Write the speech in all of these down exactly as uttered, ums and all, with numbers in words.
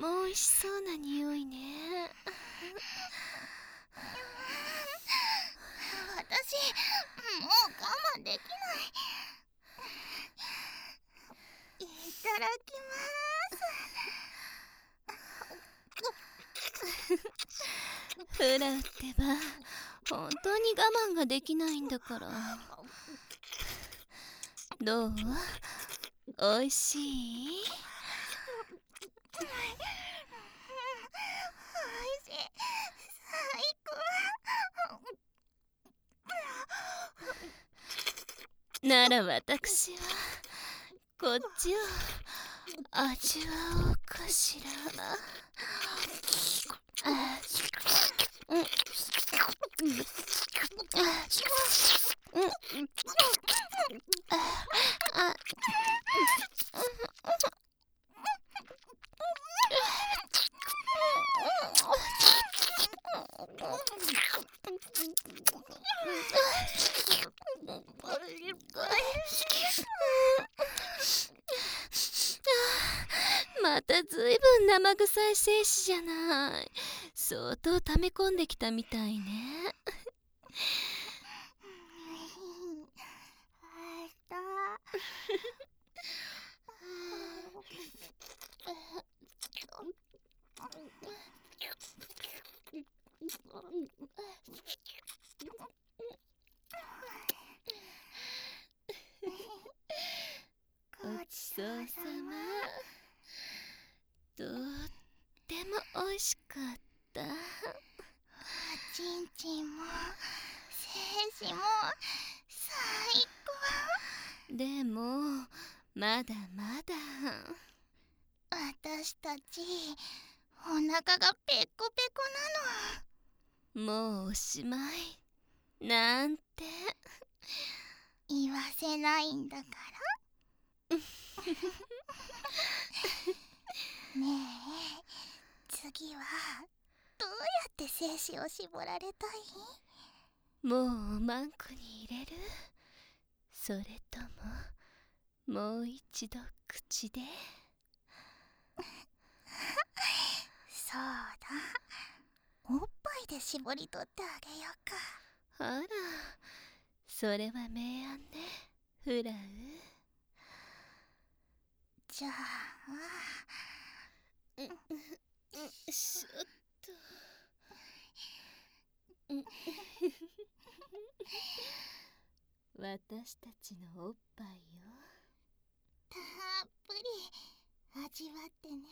も美味しそうな匂いね。 私もう我慢できない。いただきます。フラウってば本当に我慢ができないんだから。どう？おいしい？ おいしい、最高。なら私はこっちを味わおうかしら。あ、うん、うん、あ、あ、またずいぶん生臭い精子じゃない。相当溜め込んできたみたいね。ごちそうさま。とってもおいしかった。 おちんちんも精子も最高。 でもまだまだ。 私たちお腹がペコペコなの。もうおしまいなんて言わせないんだから。ねえ、次はどうやって精子を絞られたい？ もうマンコに入れる？それとももう一度口で？ そうだ、おっぱいで絞り取ってあげようか。 あら、それは明暗ね、フラウ。 じゃあ、 うん、しょっと。私たちのおっぱいよ。 たっぷり味わってね。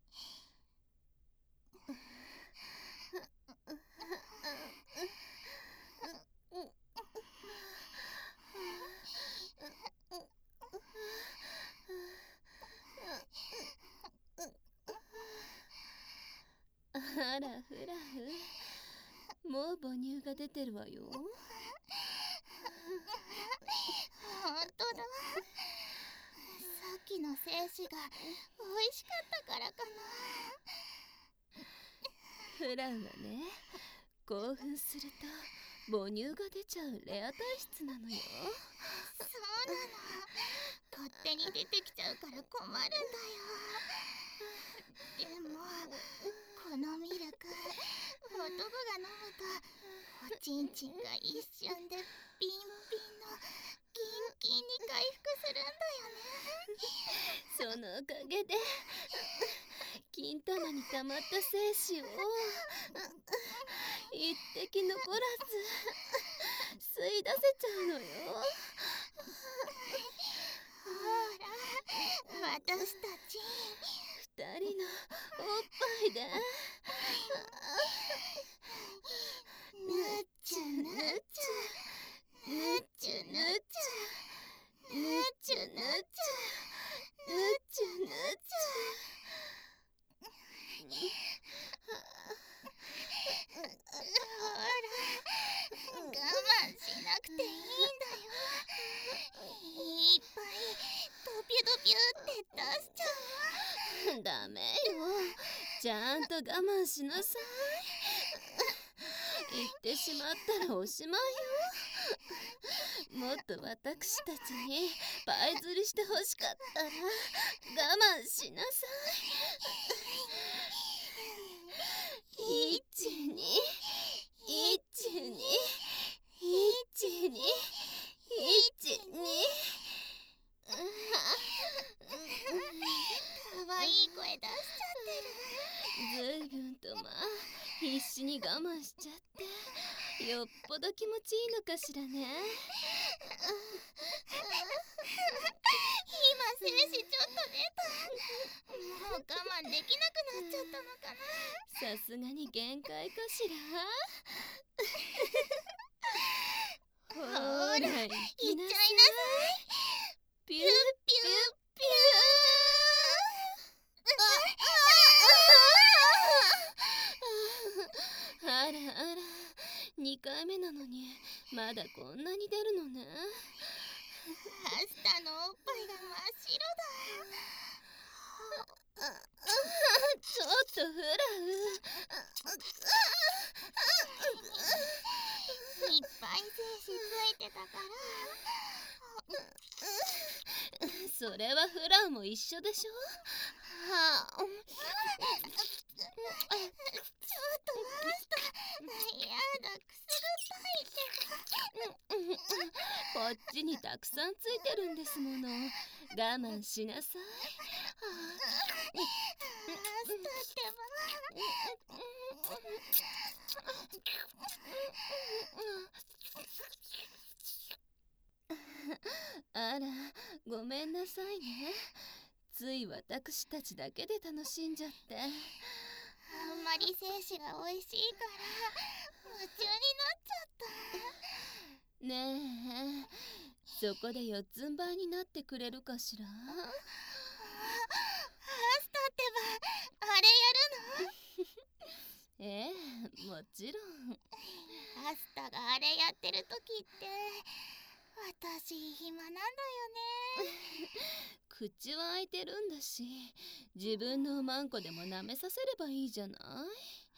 あらフラウ、もう母乳が出てるわよ。 ほんとだ。さっきの精子が美味しかったからかな。 フラウはね、興奮すると母乳が出ちゃうレア体質なのよ。 そうなの。勝手に出てきちゃうから困るんだよ。でもこのミルク、男が飲むとおちんちんが一瞬でピンピンのキンキンに回復するんだよね。 そのおかげで金玉に溜まった精子を一滴残らず吸い出せちゃうのよ。 ほら、私たち二人のおっぱいでぬっちゅぬっちゅぬっちゅぬっちゅぬっちゅぬっちゅぬっちゅぬっちゅ。ほら、我慢しなくていいんだよ。いっぱいドピュドピュって出しちゃうわ。 ダメよ、ちゃんと我慢しなさい。言ってしまったらおしまいよ。 もっと私たちにパイ釣りしてほしかったら我慢しなさい。いちにいちにいちにいちに可愛い声出しちゃってる。 ずいぶんとまあ必死に我慢しちゃってよっぽど気持ちいいのかしらね。 今精子ちょっと出た。もう我慢できなくなっちゃったのかな。 さすがに限界かしら。ほら行きなさい。 行っちゃいなさい。 ピュッピュッピュッピュッピュー。あらあら、にかいめなのにまだこんなに出るのね。 アスタのおっぱいが真っ白だ。 ちょっとフラいっぱい精子ついてたから。 それはフラウも一緒でしょ。はあ、 ちょっとマスター、やだ、くすぐったいって。 こっちにたくさんついてるんですもの。我慢しなさい。 マスターってば。 あら、ごめんなさいね。つい私たちだけで楽しんじゃって。 あんまり精子が美味しいから夢中になっちゃった。 ねえ、そこで四つん這いになってくれるかしら。 アスタってば、あれやるの？ ええ、もちろん。 アスタがあれやってる時って私暇なんだよね。 口は開いてるんだし、自分のおまんこでも舐めさせればいいじゃない。